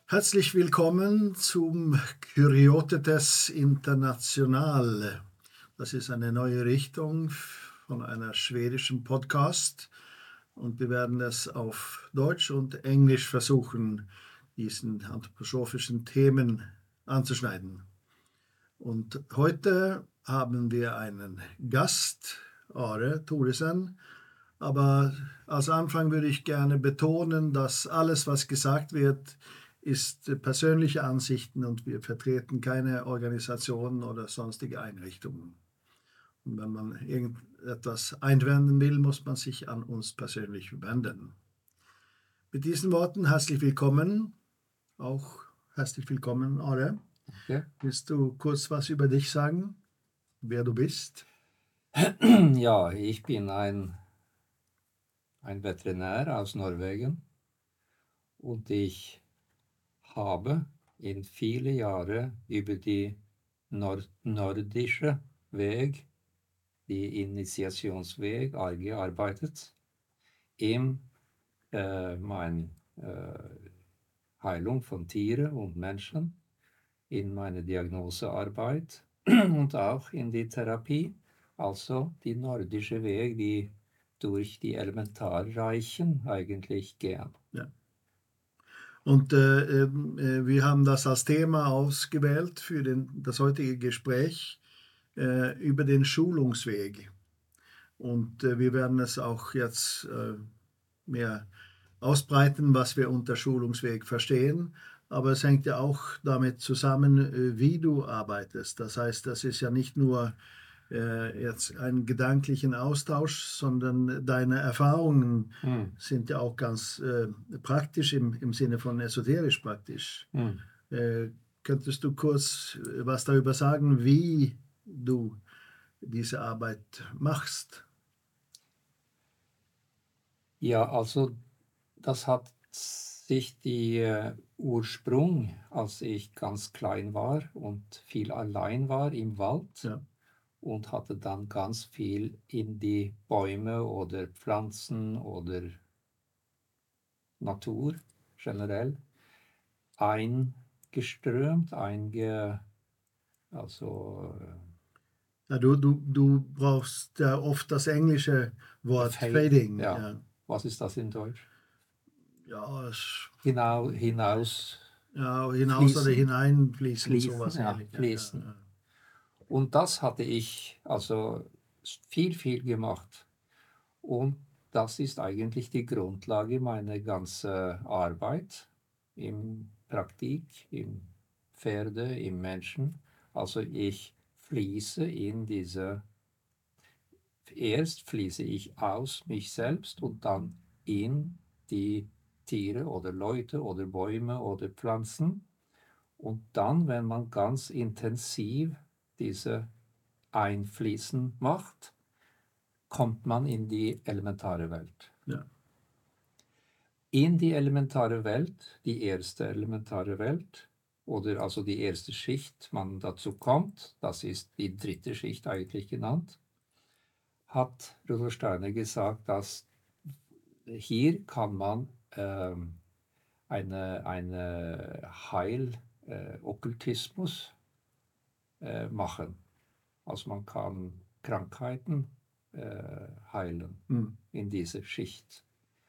Herzlich willkommen zum Kuriotetes International. Das ist eine neue Richtung von einer schwedischen Podcast und wir werden es auf Deutsch und Englisch versuchen, diesen anthroposophischen Themen anzuschneiden. Und heute haben wir einen Gast, Are Thoresen, aber als Anfang würde ich gerne betonen, dass alles, was gesagt wird, ist persönliche Ansichten und wir vertreten keine Organisationen oder sonstige Einrichtungen. Und wenn man irgendetwas einwenden will, muss man sich an uns persönlich wenden. Mit diesen Worten herzlich willkommen, auch herzlich willkommen, Are. Ja. Willst du kurz was über dich sagen, wer du bist? Ja, ich bin ein Veterinär aus Norwegen und ich habe in viele Jahre über die nordische Weg, die Initiationsweg, gearbeitet, in mein Heilung von Tieren und Menschen, in meine Diagnosearbeit und auch in die Therapie, also die nordische Weg, die durch die Elementarreichen eigentlich gehen. Ja. Und wir haben das als Thema ausgewählt für das heutige Gespräch über den Schulungsweg. Und wir werden es auch jetzt mehr ausbreiten, was wir unter Schulungsweg verstehen. Aber es hängt ja auch damit zusammen, wie du arbeitest. Das heißt, das ist ja nicht nur jetzt einen gedanklichen Austausch, sondern deine Erfahrungen sind ja auch ganz praktisch im Sinne von esoterisch praktisch. Äh, Könntest du kurz was darüber sagen, wie du diese Arbeit machst? Ja, also das hat sich die Ursprung, als ich ganz klein war und viel allein war im Wald. Ja. Und hatte dann ganz viel in die Bäume oder Pflanzen oder Natur generell eingeströmt, also Ja, du brauchst ja oft das englische Wort fade, fading. ja. Ja, Was ist das in Deutsch? ja, Hinaus ja, hinaus oder fließen, hineinfließen, fließen, sowas ja, ähnlich. Ja, ja, fließen. Und das hatte ich also viel gemacht. Und das ist eigentlich die Grundlage meiner ganzen Arbeit im Praktik, im Pferde, im Menschen. Also ich fließe in diese, erst fließe ich aus mich selbst und dann in die Tiere oder Leute oder Bäume oder Pflanzen. Und dann, wenn man ganz intensiv diese Einfließen macht, kommt man in die elementare Welt. ja. In die elementare Welt, die erste elementare Welt, oder also die erste Schicht, man dazu kommt, das ist die dritte Schicht eigentlich genannt, hat Rudolf Steiner gesagt, dass hier kann man eine Heilokkultismus machen. Also man kann Krankheiten heilen in dieser Schicht.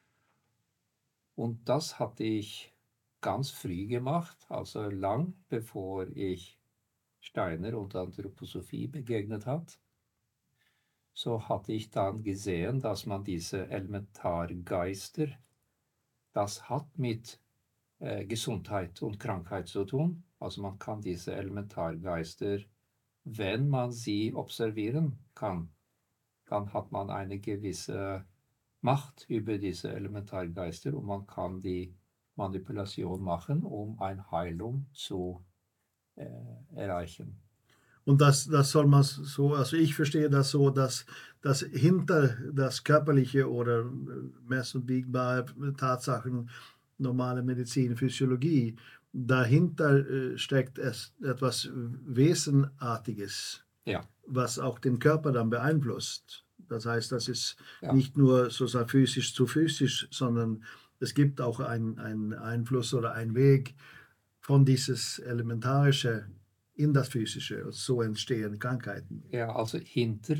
Und das hatte ich ganz früh gemacht, also lang bevor ich Steiner und Anthroposophie begegnet hat. So hatte ich dann gesehen, dass man diese Elementargeister, das hat mit Gesundheit und Krankheit zu tun. Also man kann diese Elementargeister, wenn man sie observieren kann, dann hat man eine gewisse Macht über diese Elementargeister und man kann die Manipulation machen, um eine Heilung zu erreichen. Und das soll man so, also ich verstehe das so, dass hinter das Körperliche oder mess- und wiegbare Tatsachen, normale Medizin, Physiologie, dahinter steckt es etwas Wesenartiges, Ja, was auch den Körper dann beeinflusst. Das heißt, das ist ja, nicht nur sozusagen physisch zu physisch, sondern es gibt auch einen Einfluss oder einen Weg, von dieses Elementarische in das Physische. Und so entstehen Krankheiten. Ja, also hinter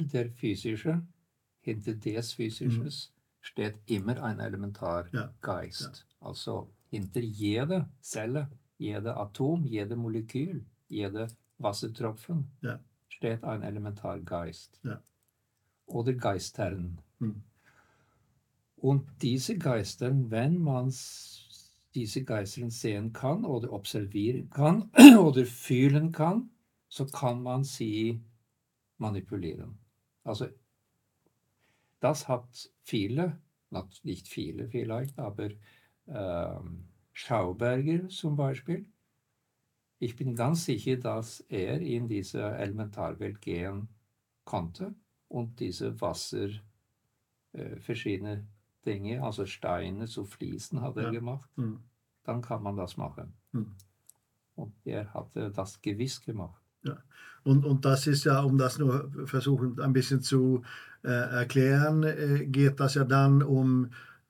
des Physisches steht immer ein Elementargeist. Ja. Also hinter jeder Zelle, jeder Atom, jeder Molekül, jeder Wassertropfen Ja. steht ein Elementargeist. Ja. Oder Geistern. Hm. Und diese Geistern, wenn man diese Geistern sehen kann oder observieren kann oder fühlen kann, so kann man sie manipulieren. Also das hat viele, nicht viele vielleicht, aber Schauberger zum Beispiel. Ich bin ganz sicher, dass er in diese Elementarwelt gehen konnte und diese Wasser, verschiedene Dinge, also Steine zu fließen, hat er gemacht. Hm. Dann kann man das machen. Hm. Und er hatte das gewiss gemacht. Ja. Und das ist ja, um das nur versuchen ein bisschen zu erklären, geht das ja dann um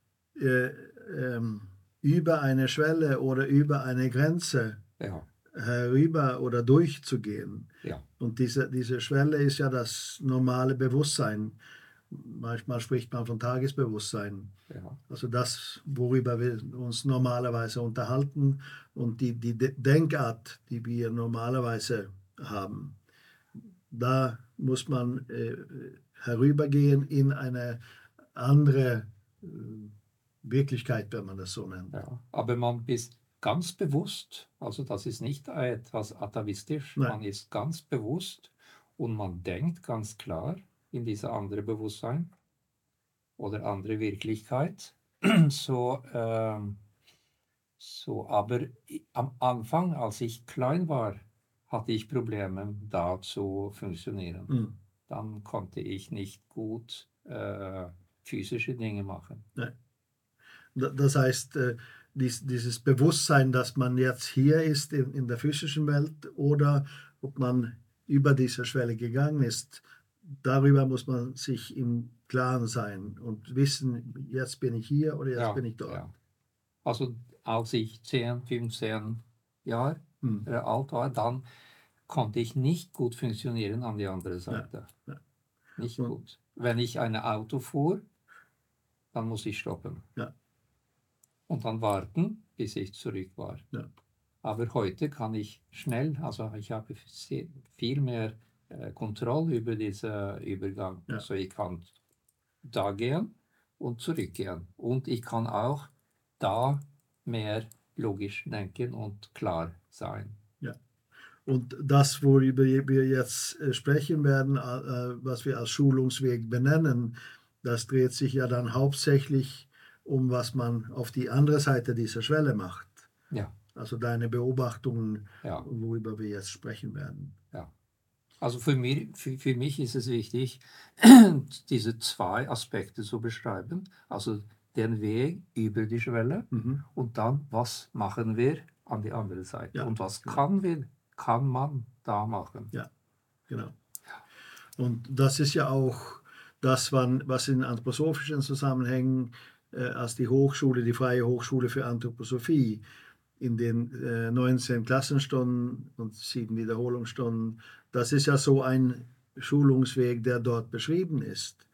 über eine Schwelle oder über eine Grenze herüber oder durchzugehen. Ja. Und diese Schwelle ist ja das normale Bewusstsein. Manchmal spricht man von Tagesbewusstsein. Ja. Also das, worüber wir uns normalerweise unterhalten und die Denkart, die wir normalerweise haben. Da muss man herübergehen in eine andere Wirklichkeit, wenn man das so nennt. Ja. Aber man ist ganz bewusst, also das ist nicht etwas atavistisch, Nein. man ist ganz bewusst und man denkt ganz klar in diese andere Bewusstsein oder andere Wirklichkeit. So, aber am Anfang, als ich klein war, hatte ich Probleme, da zu funktionieren. Hm. Dann konnte ich nicht gut physische Dinge machen. Nein. Das heißt, dieses Bewusstsein, dass man jetzt hier ist in der physischen Welt oder ob man über diese Schwelle gegangen ist, darüber muss man sich im Klaren sein und wissen, jetzt bin ich hier oder jetzt bin ich dort. Ja. Also als ich 10, 15 Jahre alt war, dann konnte ich nicht gut funktionieren an die andere Seite. Ja. Nicht gut. Wenn ich ein Auto fuhr, dann muss ich stoppen. Ja. Und dann warten, bis ich zurück war. Ja. Aber heute kann ich schnell, also ich habe viel mehr Kontrolle über diesen Übergang. Ja. Also ich kann da gehen und zurückgehen. Und ich kann auch da mehr logisch denken und klar sein. Ja. Und das, worüber wir jetzt sprechen werden, was wir als Schulungsweg benennen, das dreht sich ja dann hauptsächlich um, was man auf die andere Seite dieser Schwelle macht. Ja. Also deine Beobachtungen, worüber wir jetzt sprechen werden. Ja. Also für mich ist es wichtig, diese zwei Aspekte zu beschreiben. Also den Weg über die Schwelle und dann, was machen wir an die andere Seite. Ja, und was kann man da machen. Ja, genau. Und das ist ja auch das, was in anthroposophischen Zusammenhängen als die Hochschule, die Freie Hochschule für Anthroposophie in den 19 Klassenstunden und 7 Wiederholungsstunden, das ist ja so ein Schulungsweg, der dort beschrieben ist.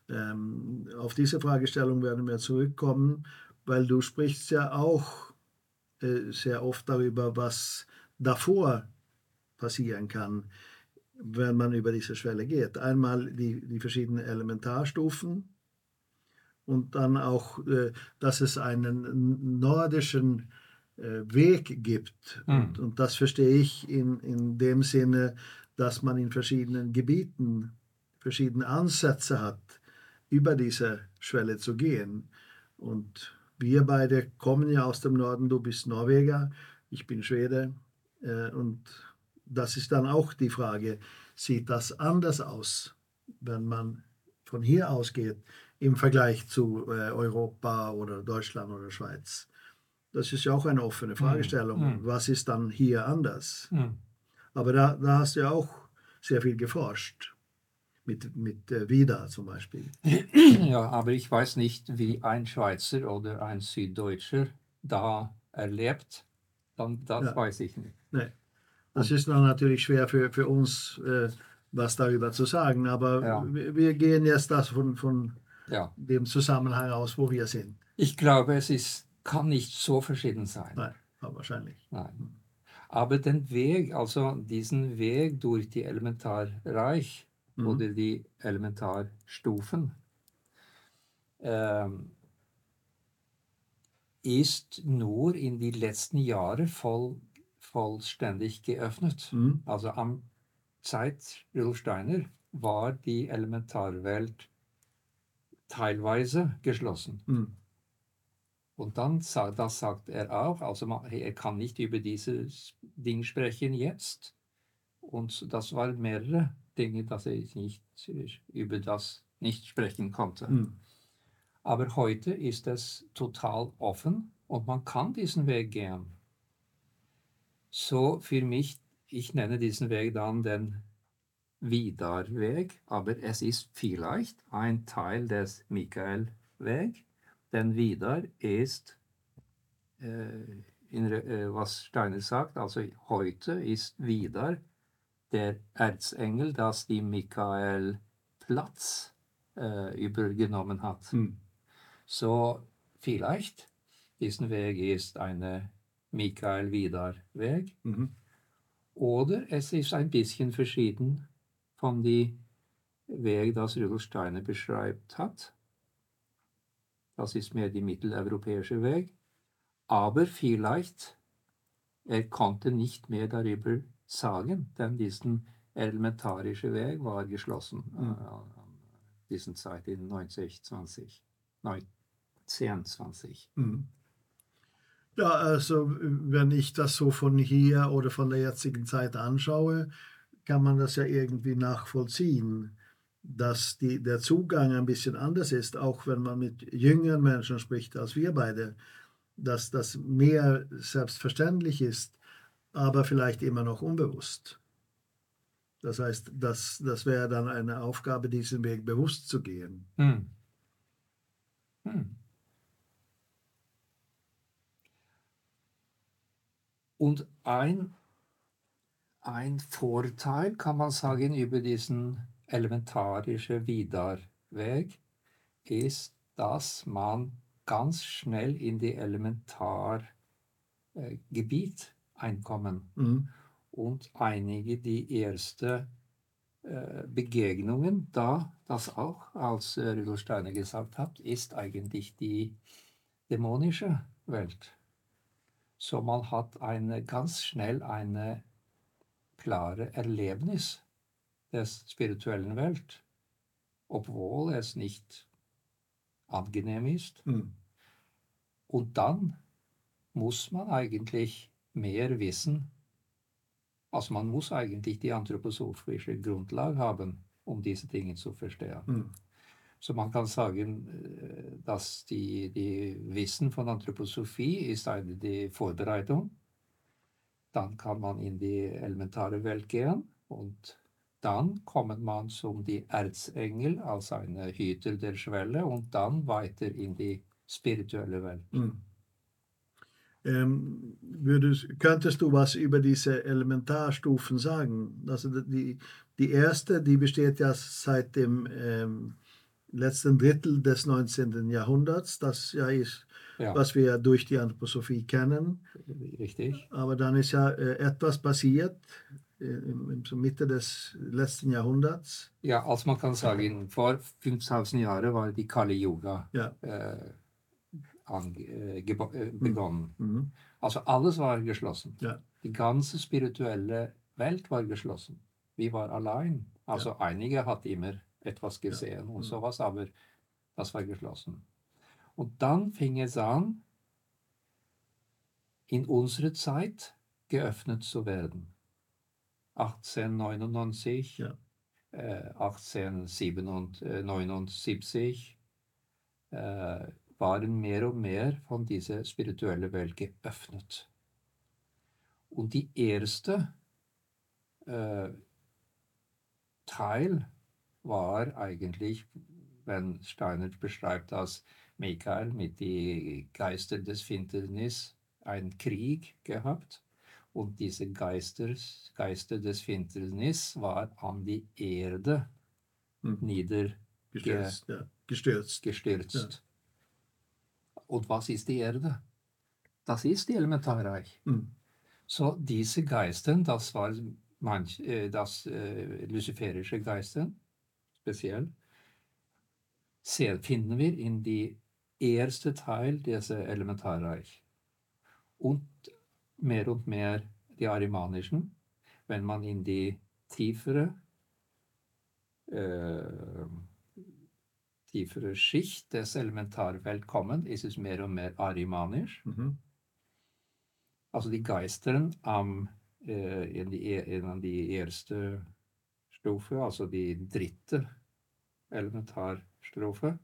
Auf diese Fragestellung werden wir zurückkommen, weil du sprichst ja auch sehr oft darüber, was davor passieren kann, wenn man über diese Schwelle geht. Einmal die verschiedenen Elementarstufen und dann auch, dass es einen nordischen Weg gibt. Und das verstehe ich in dem Sinne, dass man in verschiedenen Gebieten verschiedene Ansätze hat, über diese Schwelle zu gehen. Und wir beide kommen ja aus dem Norden, du bist Norweger, ich bin Schwede. Und das ist dann auch die Frage, sieht das anders aus, wenn man von hier ausgeht, im Vergleich zu Europa oder Deutschland oder Schweiz? Das ist ja auch eine offene Fragestellung. Was ist dann hier anders? Aber da hast du ja auch sehr viel geforscht, mit Vida zum Beispiel. Ja, aber ich weiß nicht, wie ein Schweizer oder ein Süddeutscher da erlebt, dann das Ja. weiß ich nicht. Nee. Das ist dann natürlich schwer für uns, was darüber zu sagen, aber Ja. wir gehen jetzt das von Ja. dem Zusammenhang aus, wo wir sind. Ich glaube, kann nicht so verschieden sein. Nein, aber wahrscheinlich. Nein. Aber den Weg, also diesen Weg durch die Elementarreich oder die Elementarstufen, ist nur in die letzten Jahre vollständig geöffnet. Also am Zeit Rudolf Steiner war die Elementarwelt teilweise geschlossen. Und dann, das sagt er auch, also er kann nicht über dieses Ding sprechen jetzt. Und das waren mehrere Dinge, dass er nicht über das nicht sprechen konnte. Aber heute ist es total offen und man kann diesen Weg gehen. So für mich, ich nenne diesen Weg dann den Vidar-Weg, aber es ist vielleicht ein Teil des Michael-Weg, denn Vidar ist, was Steiner sagt, also heute ist Vidar der Erzengel, das die Michael Platz übergenommen hat. So vielleicht diesen Weg ist eine Michael-Vidar-Weg oder es ist ein bisschen verschieden von dem Weg, das Rudolf Steiner beschreibt hat. Das ist mehr die mitteleuropäische Weg. Aber vielleicht, er konnte nicht mehr darüber sagen, denn diesen elementarische Weg war geschlossen an diesen Zeit in 1920. Ja, also wenn ich das so von hier oder von der jetzigen Zeit anschaue, kann man das ja irgendwie nachvollziehen, dass der Zugang ein bisschen anders ist, auch wenn man mit jüngeren Menschen spricht als wir beide, dass das mehr selbstverständlich ist, aber vielleicht immer noch unbewusst. Das heißt, das wäre dann eine Aufgabe, diesen Weg bewusst zu gehen. Und ein Vorteil, kann man sagen, über diesen elementarischen Vidar-Weg ist, dass man ganz schnell in die Elementargebiet einkommen. Und einige die ersten Begegnungen da, das auch, als Rudolf Steiner gesagt hat, ist eigentlich die dämonische Welt. So man hat ganz schnell eine klare Erlebnis des spirituellen Welt, obwohl es nicht angenehm ist. Und dann muss man eigentlich mehr wissen. Also man muss eigentlich die anthroposophische Grundlage haben, um diese Dinge zu verstehen. So man kann sagen, dass die Wissen von Anthroposophie ist die Vorbereitung. Dann kann man in die elementare Welt gehen und dann kommt man zum die Erzengel als eine Hüter der Schwelle und dann weiter in die spirituelle Welt. Könntest du was über diese Elementarstufen sagen? Also die erste, die besteht ja seit dem letzten Drittel des 19. Jahrhunderts. Das ja ist, was wir durch die Anthroposophie kennen. Richtig. Aber dann ist ja etwas passiert in Mitte des letzten Jahrhunderts. Ja, also man kann sagen, vor 5000 Jahren war die Kali Yuga begonnen. Also alles war geschlossen. Ja. Die ganze spirituelle Welt war geschlossen. Wir waren allein. Also einige hat immer etwas gesehen und sowas, aber das war geschlossen. Und dann fing es an, in unserer Zeit geöffnet zu werden. 1899, 1879 waren mehr und mehr von dieser spirituellen Welt geöffnet. Und die erste Teil war eigentlich, wenn Steiner beschreibt, dass Michael mit den Geistern des Finsternis einen Krieg gehabt und diese Geister des Finsternis war an die Erde Gestürzt. Ja. Gestürzt. niedergestürzt. Und was ist die Erde? Das ist die Elementarreich. So, diese Geister, das war luziferische Geister, speziell, finden wir in die erste Teil dieser Elementarreich. Und mehr die arimanischen. Wenn man in die tiefere Schicht des Elementarwelt kommt, ist es mehr und mehr arimanisch. Also die Geister in die erste Stufe, also die dritte Elementarstufe,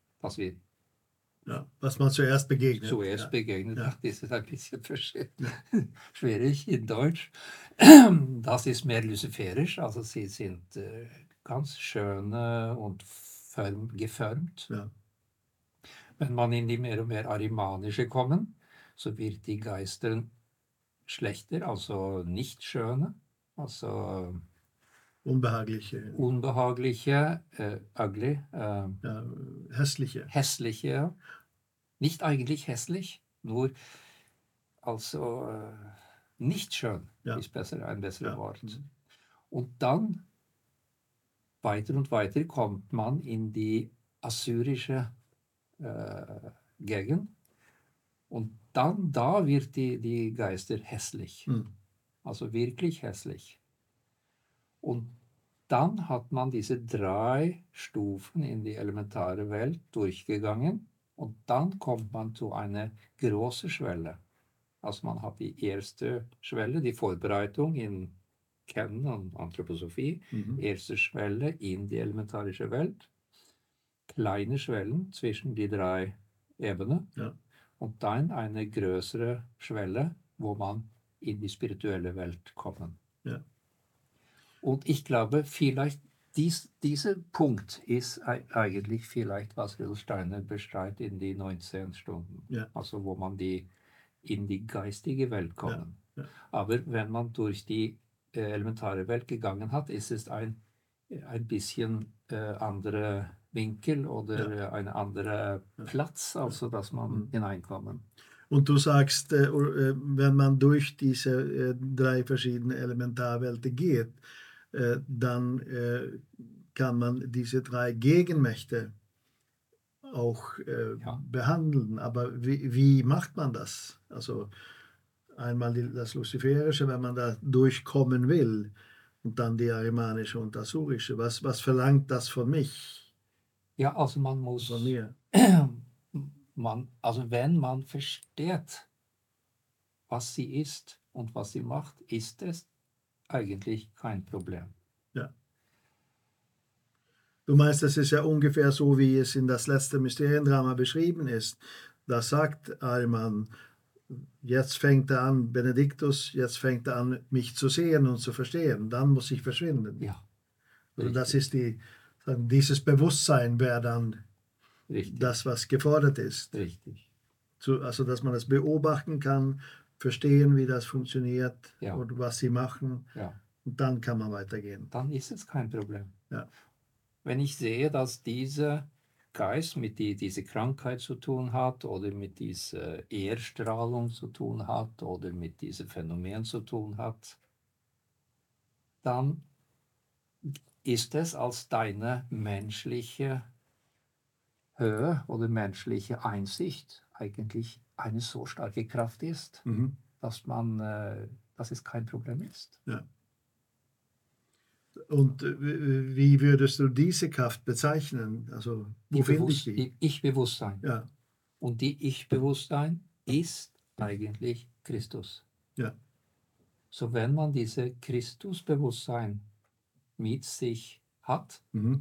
was man zuerst begegnet. Begegnet hat, ist es ein bisschen schwierig in Deutsch. Das ist mehr luciferisch, also sie sind ganz schön und geformt. Ja. Wenn man in die mehr und mehr arimanische kommen, so wird die Geister schlechter, also nicht schöner, also unbehagliche, ugly, hässliche, nicht eigentlich hässlich, nur also nicht schön ist ein besseres Wort. Und dann weiter und weiter kommt man in die assyrische Gegend und dann da wird die Geister hässlich, also wirklich hässlich. Und dann hat man diese 3 Stufen in die elementare Welt durchgegangen und dann kommt man zu einer großen Schwelle. Also man hat die erste Schwelle, die Vorbereitung in Kennen und Anthroposophie, erste Schwelle in die elementarische Welt, kleine Schwellen zwischen die 3 Ebenen und dann eine größere Schwelle, wo man in die spirituelle Welt kommt. Ja. Und ich glaube, vielleicht dieser Punkt ist eigentlich vielleicht, was Rudolf Steiner beschreibt in die 19 Stunden. Ja. Also wo man in die geistige Welt kommt. Ja. Aber wenn man durch die elementare Welt gegangen hat, ist es ein bisschen anderer Winkel oder ein anderer Platz, also dass man hineinkommt. Und du sagst, wenn man durch diese 3 verschiedene Elementarwelten geht, dann kann man diese 3 Gegenmächte auch behandeln. Aber wie macht man das? Also einmal das Luziferische, wenn man da durchkommen will, und dann die arimanische und assurische. Was verlangt das von mich? Ja, also man muss von mir. Also wenn man versteht, was sie ist und was sie macht, ist es eigentlich kein Problem. Ja. Du meinst, das ist ja ungefähr so, wie es in das letzte Mysteriendrama beschrieben ist. Da sagt Ariman, jetzt fängt er an, Benediktus, jetzt fängt er an, mich zu sehen und zu verstehen. Dann muss ich verschwinden. Ja. Also das ist dieses Bewusstsein wäre dann das, was gefordert ist. Richtig. Also, dass man das beobachten kann, verstehen, wie das funktioniert und was sie machen. Ja. Und dann kann man weitergehen. Dann ist es kein Problem. Ja. Wenn ich sehe, dass dieser Geist mit dieser Krankheit zu tun hat oder mit dieser Ehrstrahlung zu tun hat oder mit diesem Phänomen zu tun hat, dann ist es als deine menschliche Höhe oder menschliche Einsicht eigentlich eine so starke Kraft ist, dass es kein Problem ist. Ja. Und wie würdest du diese Kraft bezeichnen? Also, wo finde ich die? Ich-Bewusstsein. Ja. Und die Ich-Bewusstsein ist eigentlich Christus. Ja. So, wenn man dieses Christusbewusstsein mit sich hat,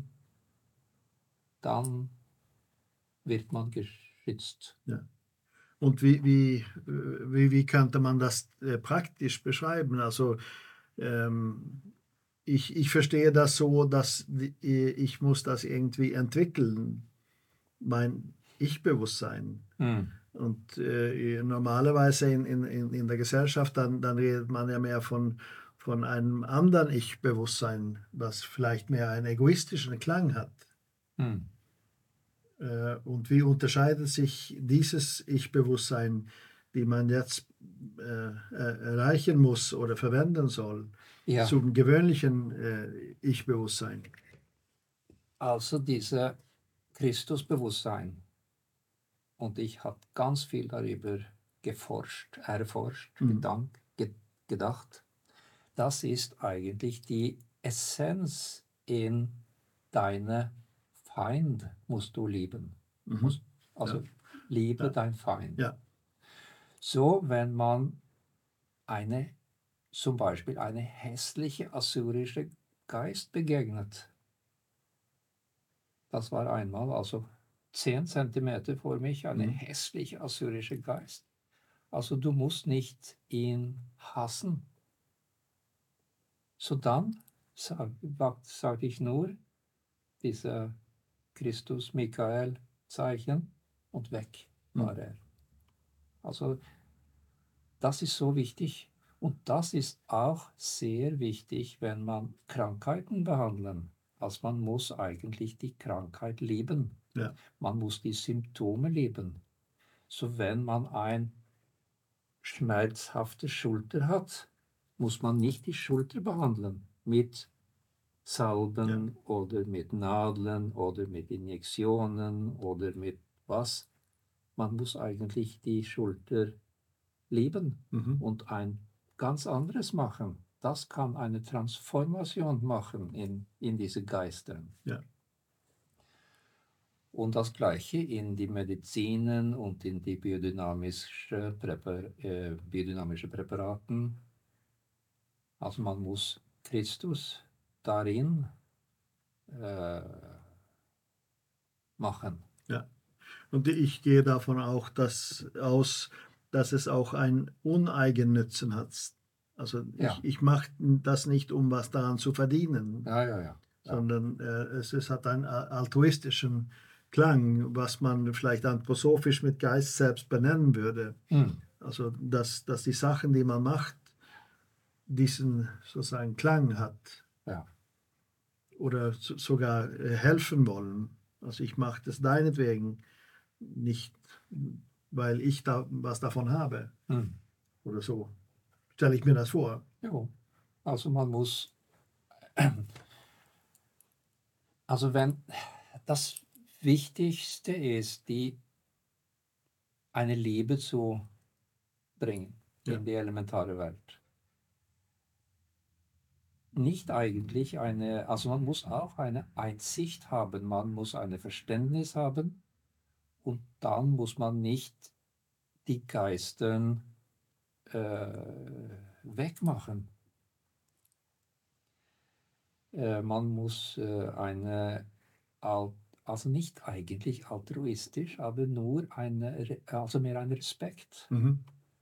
dann wird man geschützt. Ja. Und wie könnte man das praktisch beschreiben? Also ich verstehe das so, dass ich muss das irgendwie entwickeln, mein Ich-Bewusstsein. Und normalerweise in der Gesellschaft, dann redet man ja mehr von einem anderen Ich-Bewusstsein, was vielleicht mehr einen egoistischen Klang hat. Hm. Und wie unterscheidet sich dieses Ich-Bewusstsein, die man jetzt erreichen muss oder verwenden soll, Ja, zum gewöhnlichen Ich-Bewusstsein? also dieser Christusbewusstsein. Und ich habe ganz viel darüber erforscht, Mhm. gedacht. Das ist eigentlich die Essenz in deine Feind musst du lieben. Mhm. Musst, also Ja, liebe ja, dein Feind. ja. So, wenn man eine, zum Beispiel eine hässliche assyrische Geist begegnet, das war einmal, also 10 Zentimeter vor mich, eine Mhm. hässliche assyrische Geist. Also du musst nicht ihn hassen. So dann sag ich nur, dieser Christus-Michael-Zeichen und weg war Mhm. er. Also das ist so wichtig und das ist auch sehr wichtig, wenn man Krankheiten behandeln. Also man muss eigentlich die Krankheit lieben. Ja. Man muss die Symptome lieben. So wenn man ein schmerzhafte Schulter hat, muss man nicht die Schulter behandeln mit Ja. Salben oder mit Nadeln oder mit Injektionen oder mit was. Man muss eigentlich die Schulter lieben Mhm. und ein ganz anderes machen. Das kann eine Transformation machen in diese Geister. Ja. Und das Gleiche in die Medizinen und in die biodynamische Präparaten. Also man muss Christus darin äh, machen. Ja. Und ich gehe davon auch aus, dass es auch ein Uneigennützen hat. Also Ja, ich mache das nicht, um was daran zu verdienen, ja, ja, ja. Ja. sondern es hat einen altruistischen Klang, was man vielleicht anthroposophisch mit Geist selbst benennen würde. Hm. Also dass die Sachen, die man macht, diesen sozusagen Klang hat Ja. oder sogar helfen wollen. Also ich mache das deinetwegen, nicht weil ich da was davon habe Hm. oder so. Stelle ich mir das vor. Jo. Also man muss, also wenn das Wichtigste ist, eine Liebe zu bringen Ja. in die elementare Welt. Nicht eigentlich also man muss auch eine Einsicht haben, man muss ein Verständnis haben und dann muss man nicht die Geister wegmachen. Man muss also nicht eigentlich altruistisch, aber nur also mehr ein Respekt. Mhm.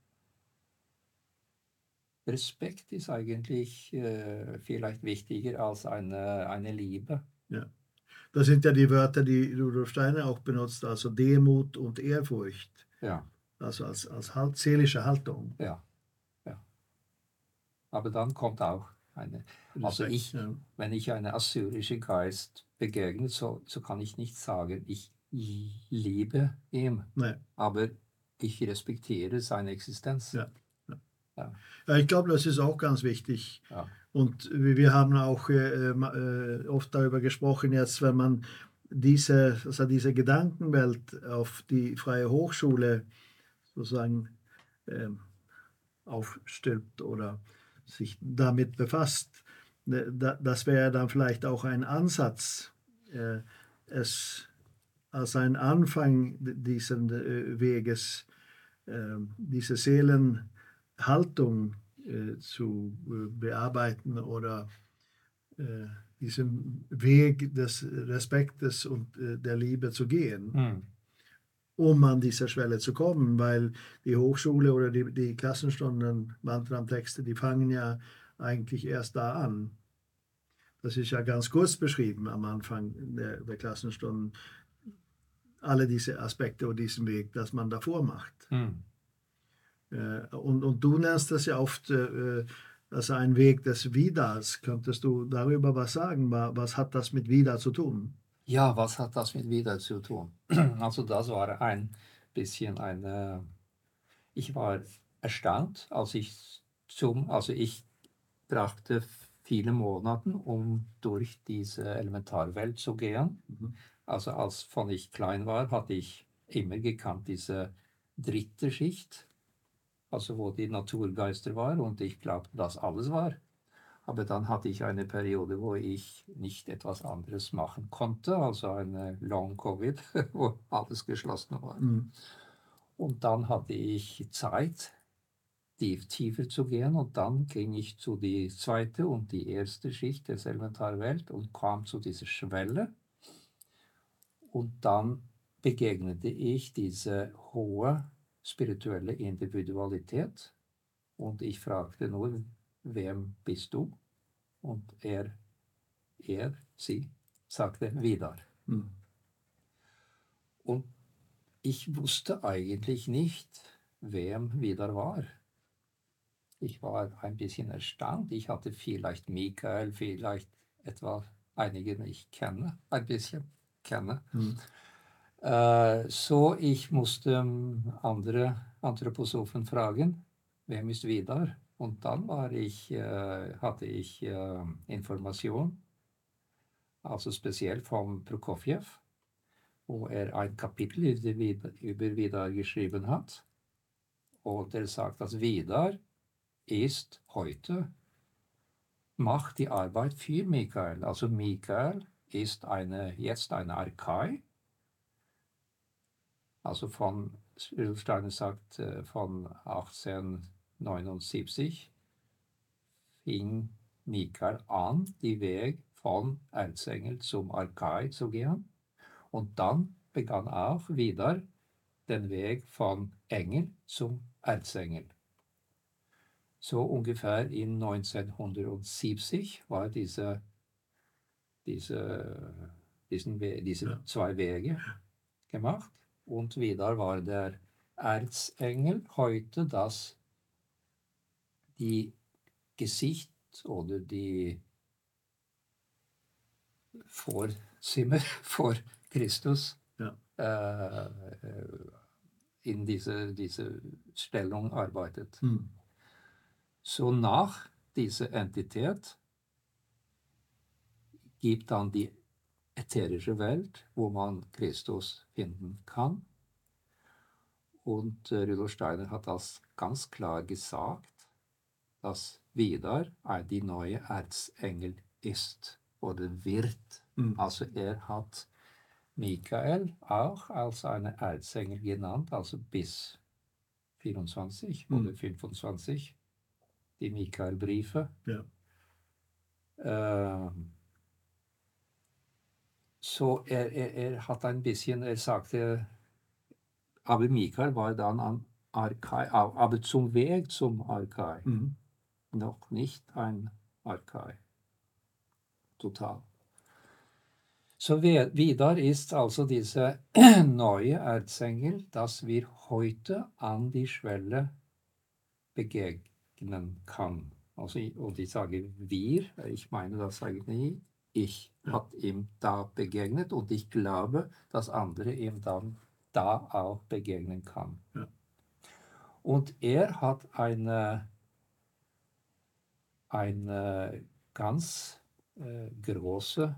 Respekt ist eigentlich vielleicht wichtiger als eine Liebe. Ja. Das sind ja die Wörter, die Rudolf Steiner auch benutzt, also Demut und Ehrfurcht, Ja, also als seelische Haltung. ja, ja. Aber dann kommt auch also Respekt. Ja. wenn ich eine assyrische Geist begegne, so kann ich nicht sagen, ich liebe ihn, Nee. aber ich respektiere seine Existenz. Ja. Ja. Ja, Ja, ich glaube, das ist auch ganz wichtig. ja, Und wir haben auch oft darüber gesprochen, jetzt, wenn man diese Gedankenwelt auf die Freie Hochschule sozusagen ähm, aufstülpt oder sich damit befasst. Das wäre dann vielleicht auch ein Ansatz, es als ein Anfang dieses Weges, diese Seelenhaltung zu bearbeiten oder diesen Weg des Respektes und der Liebe zu gehen, hm, um an diese Schwelle zu kommen, weil die Hochschule oder die Klassenstunden, Mantra-Texte, die fangen ja eigentlich erst da an. Das ist ja ganz kurz beschrieben am Anfang der Klassenstunden. alle diese Aspekte und diesen Weg, das man davor macht. Mhm. Und du nennst das ja oft als ein Weg des Widers. Könntest du darüber was sagen? Was hat das mit Wider zu tun? Ja, was hat das mit wieder zu tun? Also das war ein bisschen eine, ich war erstaunt, also ich brachte viele Monate, um durch diese Elementarwelt zu gehen. Mhm. Also von ich klein war, hatte ich immer gekannt, diese dritte Schicht, also wo die Naturgeister war und ich glaubte, dass alles war. Aber dann hatte ich eine Periode, wo ich nicht etwas anderes machen konnte, also eine Long-Covid, wo alles geschlossen war. Mhm. Und dann hatte ich Zeit, tiefer zu gehen und dann ging ich zu die zweite und die erste Schicht der Elementarwelt und kam zu dieser Schwelle. Und dann begegnete ich diese hohe spirituelle Individualität und ich fragte nur, wem bist du? Und sie sagte wieder. Mhm. Und ich wusste eigentlich nicht, wem wieder war. Ich war ein bisschen erstaunt. Ich hatte vielleicht Michael, vielleicht etwa einige, die ich kenne, ein bisschen kenne. Mhm. So, ich musste andere Anthroposophen fragen, wem ist wieder? Und dann hatte ich Information, also speziell von Prokofjew, wo er ein Kapitel über Vidar geschrieben hat. Und er sagt, dass Vidar ist heute, macht die Arbeit für Michael. Also Michael ist jetzt eine Archai, also Rudolf Steiner sagt, von 1879 fing Michael an, den Weg von Erzengel zum Archai zu gehen. Und dann begann auch wieder den Weg von Engel zum Erzengel. So ungefähr in 1970 war diese zwei Wege gemacht. Und wieder war der Erzengel heute die Gesicht oder die Vorzimmer vor Christus Ja. In diese Stellung arbeitet. Mhm. So nach dieser Entität gibt dann die ätherische Welt, wo man Christus finden kann. Und Rudolf Steiner hat das ganz klar gesagt, dass wieder die neue Erzengel ist oder wird. Mhm. Also er hat Michael auch als eine Erzengel genannt, also bis 24 oder 25, die Michael-Briefe. Ja. So, er hat ein bisschen, er sagte, aber Michael war dann am Archai, aber zum Weg zum Archai, Mhm. noch nicht ein Archai, total. So wieder ist also diese neue Erzengel, dass wir heute an die Schwelle begegnen kann. Also, und ich sage wir, ich meine das eigentlich nicht. Ich habe ihm da begegnet und ich glaube, dass andere ihm dann da auch begegnen kann. Ja. Und er hat eine ganz große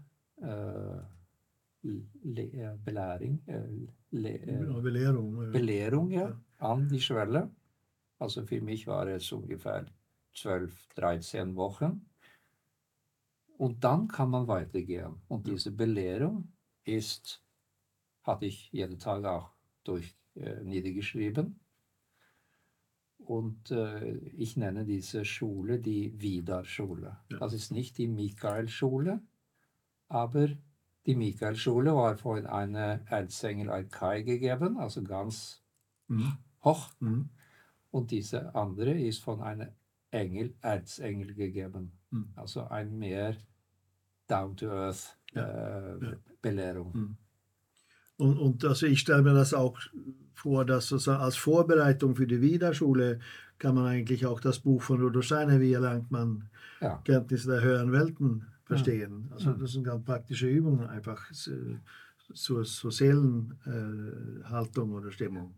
Belehrung. Belehrung ja, an die Schwelle. Also für mich war es ungefähr 12, 13 Wochen. Und dann kann man weitergehen. Und diese Belehrung hatte ich jeden Tag auch niedergeschrieben. Und ich nenne diese Schule die Vidar-Schule. Ja. Das ist nicht die Michael-Schule, aber die Michael-Schule war von einer Erzengel Archai gegeben, also ganz hoch. Mhm. Und diese andere ist von einer Erzengel gegeben. Also ein mehr down-to-earth Belehrung. Und also ich stelle mir das auch vor, dass sozusagen als Vorbereitung für die Wienerschule kann man eigentlich auch das Buch von Rudolf Steiner, wie erlangt man Ja. Kenntnis der höheren Welten, Mhm. verstehen. Also Mhm. das sind ganz praktische Übungen einfach zur Seelenhaltung oder Stimmung.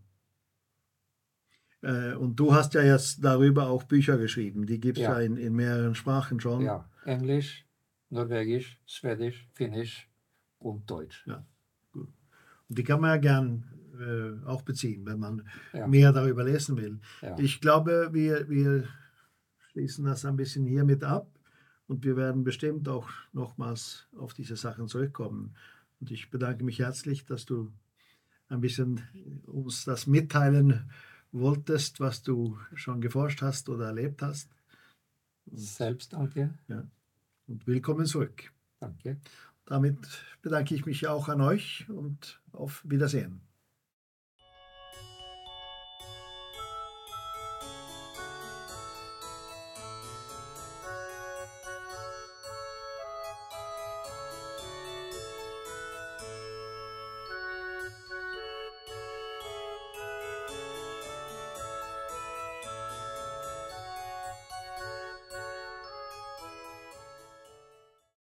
Und du hast ja jetzt darüber auch Bücher geschrieben. Die gibt es ja Ja, in mehreren Sprachen schon. ja. Englisch, Norwegisch, Schwedisch, Finnisch und Deutsch. Ja, gut. Und die kann man ja gern auch beziehen, wenn man Ja, mehr darüber lesen will. ja. Ich glaube, wir schließen das ein bisschen hiermit ab und wir werden bestimmt auch nochmals auf diese Sachen zurückkommen. Und ich bedanke mich herzlich, dass du ein bisschen uns das mitteilen wolltest, was du schon geforscht hast oder erlebt hast. Und, Selbst danke. ja, und willkommen zurück. Danke. Damit bedanke ich mich auch an euch und auf Wiedersehen.